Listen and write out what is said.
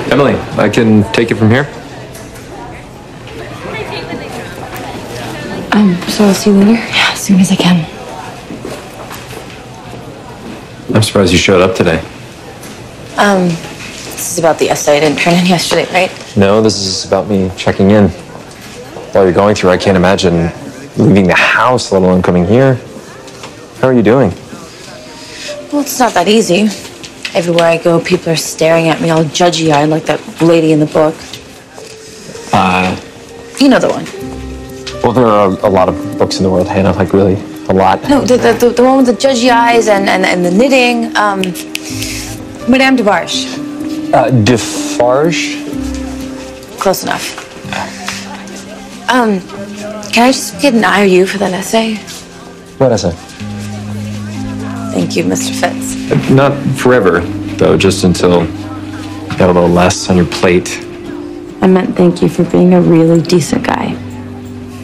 Emily, I can take it from here. So I'll see you later? Yeah, as soon as I can. I'm surprised you showed up today. This is about the essay I didn't turn in yesterday, right? No, this is about me checking in. While you're going through, I can't imagine leaving the house, let alone coming here. How are you doing? Well, it's not that easy. Everywhere I go, people are staring at me all judgy-eyed like that lady in the book. You know the one. Well, there are a lot of books in the world, Hannah, like really a lot. No, the one with the judgy eyes and the knitting. Madame Defarge. Defarge? Close enough. Can I just get an IOU for that essay? What essay? Thank you, Mr. Fitz. Not forever, though, just until you have a little less on your plate. I meant thank you for being a really decent guy.